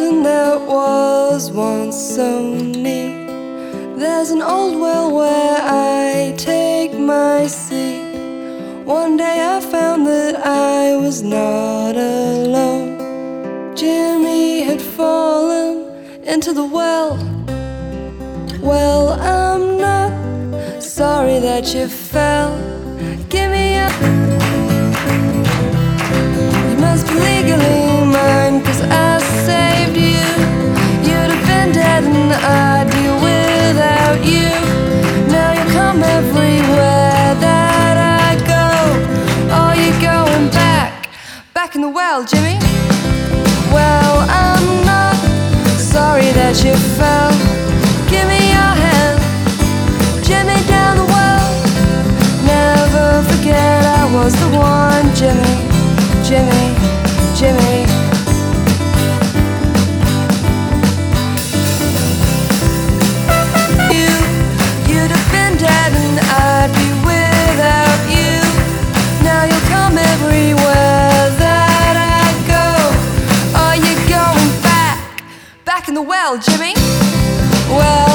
garden that was once so neat. There's an old well where I take my seat. One day I found that I was not alone. Jimmy had fallen into the well. Well, I'm not sorry that you fell. Give me up. You must be legally mine, 'cause I saved you. You'd have been dead and I'd be without you. Now you come everywhere that I go. Oh, you're going back in the well, Jimmy. Well, I'm not sorry that you fell. Give me your hand, Jimmy, down the well. Never forget I was the one, Jimmy, Jimmy, Jimmy. You'd have been dead and I'd be without you. Now you'll come everywhere that I go. Oh, you're going back in the well, Jimmy. Well,